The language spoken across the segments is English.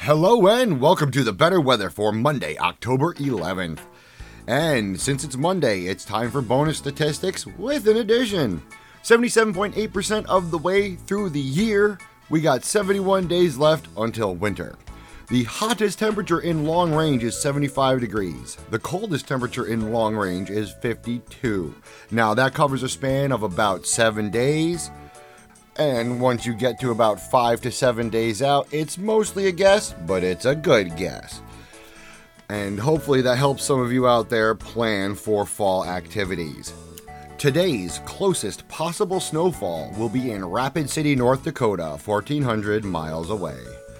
Hello and welcome to the better weather for Monday, October 11th. And since it's Monday, it's time for bonus statistics with an addition. 77.8% of the way through the year, we got 71 days left until winter. The hottest temperature in long range is 75 degrees. The coldest temperature in long range is 52. Now that covers a span of about 7 days. And once you get to about 5 to 7 days out, it's mostly a guess, but it's a good guess. And hopefully that helps some of you out there plan for fall activities. Today's closest possible snowfall will be in Rapid City, North Dakota, 1,400 miles away.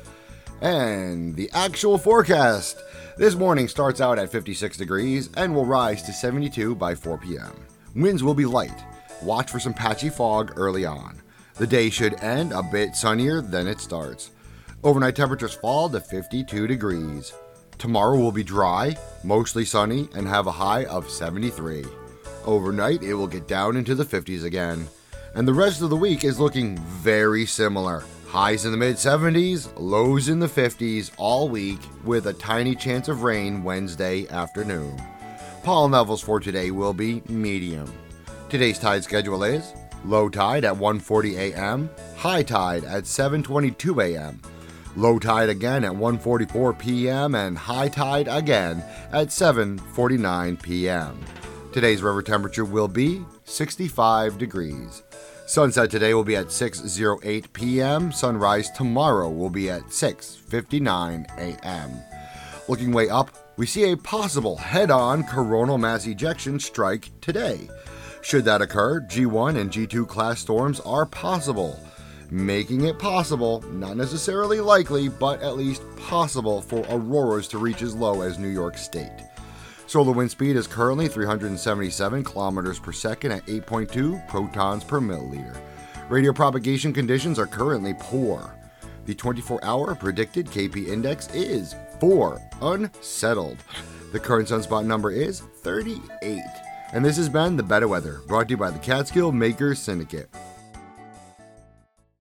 And the actual forecast. This morning starts out at 56 degrees and will rise to 72 by 4 p.m. Winds will be light. Watch for some patchy fog early on. The day should end a bit sunnier than it starts. Overnight temperatures fall to 52 degrees. Tomorrow will be dry, mostly sunny, and have a high of 73. Overnight, it will get down into the 50s again. And the rest of the week is looking very similar. Highs in the mid-70s, lows in the 50s all week, with a tiny chance of rain Wednesday afternoon. Pollen levels for today will be medium. Today's tide schedule is low tide at 1:40 a.m., high tide at 7:22 a.m., low tide again at 1:44 p.m., and high tide again at 7:49 p.m. Today's river temperature will be 65 degrees. Sunset today will be at 6:08 p.m. Sunrise tomorrow will be at 6:59 a.m. Looking way up, we see a possible head-on coronal mass ejection strike today. Should that occur, G1 and G2 class storms are possible, making it possible, not necessarily likely, but at least possible for auroras to reach as low as New York State. Solar wind speed is currently 377 kilometers per second at 8.2 protons per milliliter. Radio propagation conditions are currently poor. The 24-hour predicted KP index is 4, unsettled. The current sunspot number is 38. And this has been The Better Weather, brought to you by the Catskill Makers Syndicate.